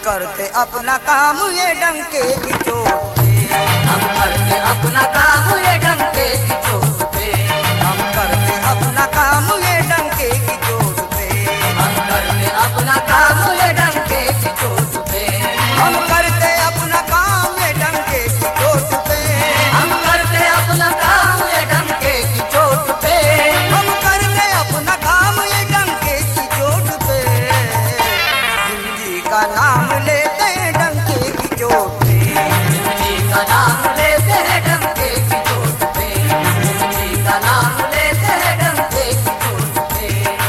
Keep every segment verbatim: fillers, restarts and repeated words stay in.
करते अपना काम ये डंके की चोट पे, हम करते अपना काम ये डंके की चोट पे, हम करते अपना काम ये डंके की चोट पे, हम करते अपना काम ये डंके की चोट पे, हम करते अपना काम ये डंके की चोट पे, हम करते अपना काम ये डंके की चोट पे, हम करते अपना काम ये डंके की चोट पे, जिंदगी का नाम लेते हैं डंके की चोट पे, जिंदगी का नाम लेते हैं डंके की चोट पे, जिंदगी का नाम लेते हैं डंके की चोट पे।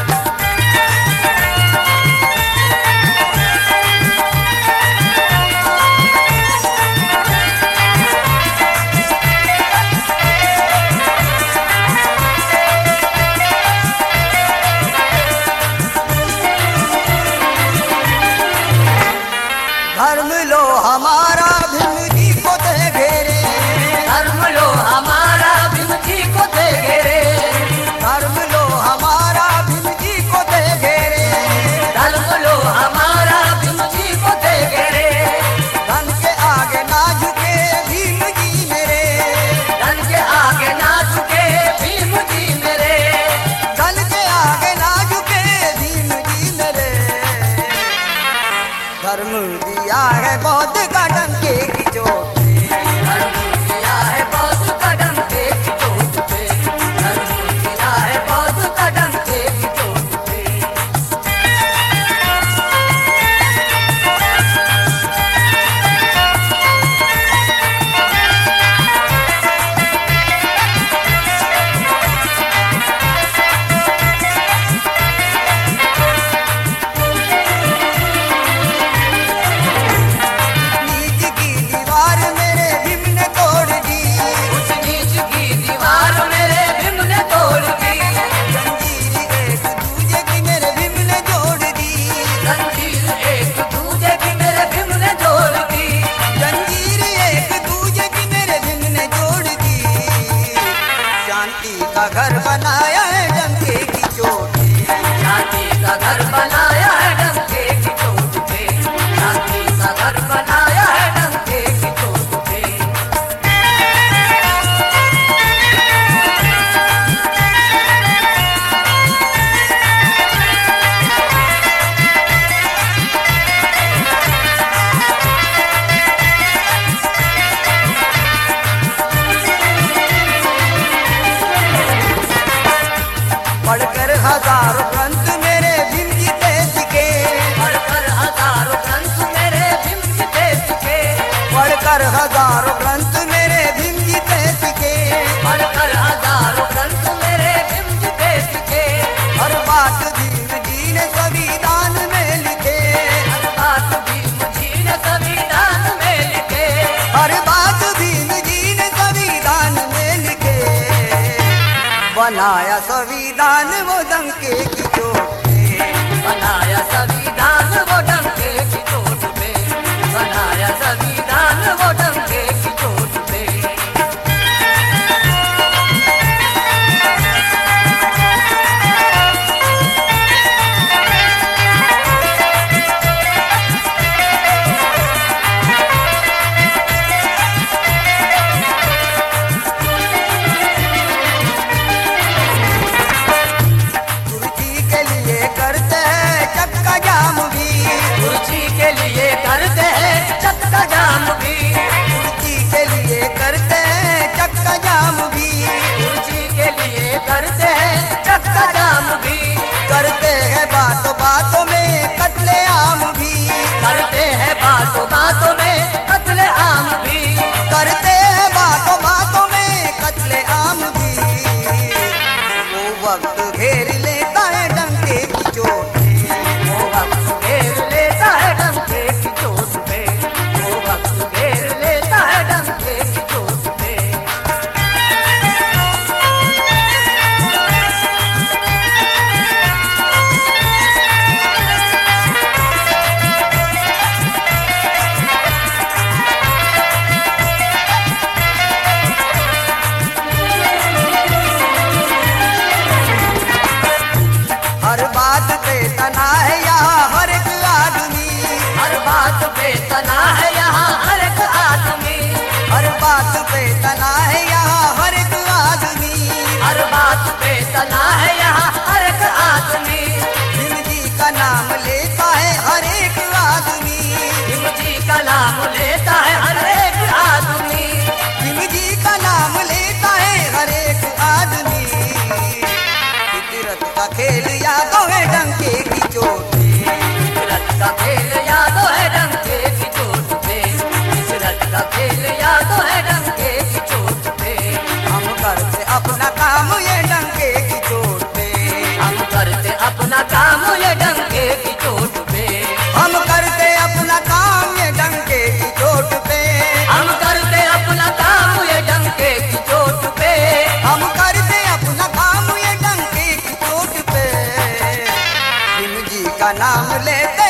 धर्म लो हमारा भीम जी को दे घेरे, धर्म लो हमारा भीम जी को दे घेरे, धर्म लो हमारा भीम जी को दे घेरे, धर्म लो हमारा भीम जी को दे घेरे, धन के आगे ना झुके भीम जी मेरे, धन के आगे ना झुके भीम जी मेरे, धन के आगे ना झुके भीम जी मेरे, धर्म दिया है बौद्ध का डंके की चोट पे, धर्म दिया है बौद्ध का डंके की चोट पे, धर्म दिया है बौद्ध का डंके की चोट पे। नीच की दीवार मेरे भीम ने तोड़ दी, उस नीच की दीवार मेरे भीम ने तोड़ दी, जंजीर एक दूजे की मेरे भीम ने जोड़ दी, जंजीर एक दूजे की मेरे भीम ने जोड़ दी, जंजीर एक दूजे की मेरे भीम ने जोड़ दी, शांति का घर बनाया है डंके की चोट पे, शांति का घर बनाया है डंके की चोट पे, शांति का घर बनाया है डंके की चोट पे। पढ़कर हजारों ग्रंथ मेरे भीम जी देश के, पढ़कर हजारों ग्रंथ मेरे भीम जी देश के, पढ़कर हजारों ग्रंथ मेरे भीम जी देश के, पढ़कर हजारों ग्रंथ मेरे भीम जी देश के, हर बात भीम जी ने संविधान में लिखे, हर बात भीम जी ने संविधान में लिखे, हर बात भीम जी ने संविधान में लिखे, बनाया संविधान वो डंके की चोट अपना काम ये डंके की चोट पे। हम करते अपना काम ये डंके की चोट पे। हम करते अपना काम ये डंके की चोट पे। हम करते अपना काम ये डंके की चोट पे। भीम जी का नाम लेते